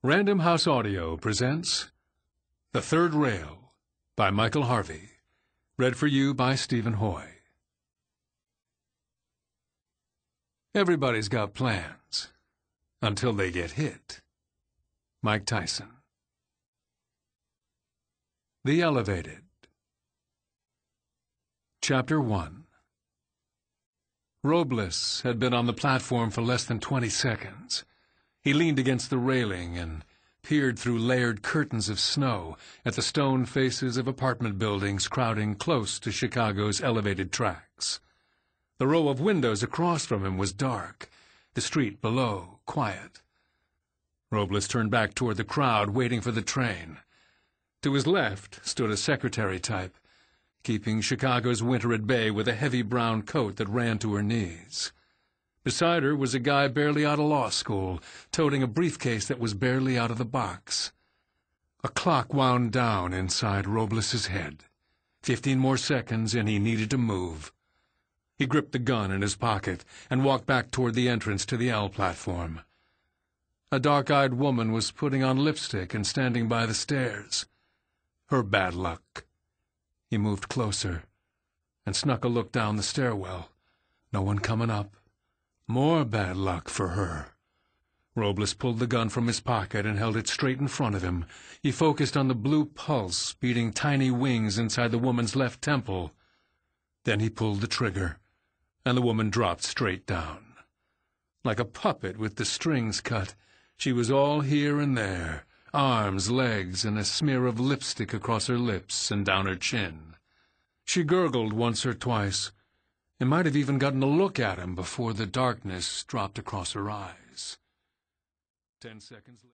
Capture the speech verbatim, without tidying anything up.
Random House Audio presents The Third Rail by Michael Harvey. Read for you by Stephen Hoy. Everybody's got plans until they get hit. Mike Tyson. The Elevated. Chapter one. Robles had been on the platform for less than twenty seconds. He leaned against the railing and peered through layered curtains of snow at the stone faces of apartment buildings crowding close to Chicago's elevated tracks. The row of windows across from him was dark, the street below quiet. Robles turned back toward the crowd, waiting for the train. To his left stood a secretary type, keeping Chicago's winter at bay with a heavy brown coat that ran to her knees. Beside her was a guy barely out of law school, toting a briefcase that was barely out of the box. A clock wound down inside Robles's head. Fifteen more seconds, and he needed to move. He gripped the gun in his pocket and walked back toward the entrance to the L platform. A dark-eyed woman was putting on lipstick and standing by the stairs. Her bad luck. He moved closer and snuck a look down the stairwell. No one coming up. More bad luck for her. Robles pulled the gun from his pocket and held it straight in front of him. He focused on the blue pulse beating tiny wings inside the woman's left temple. Then he pulled the trigger, and the woman dropped straight down. Like a puppet with the strings cut, she was all here and there, arms, legs, and a smear of lipstick across her lips and down her chin. She gurgled once or twice, and might have even gotten a look at him before the darkness dropped across her eyes. Ten seconds later.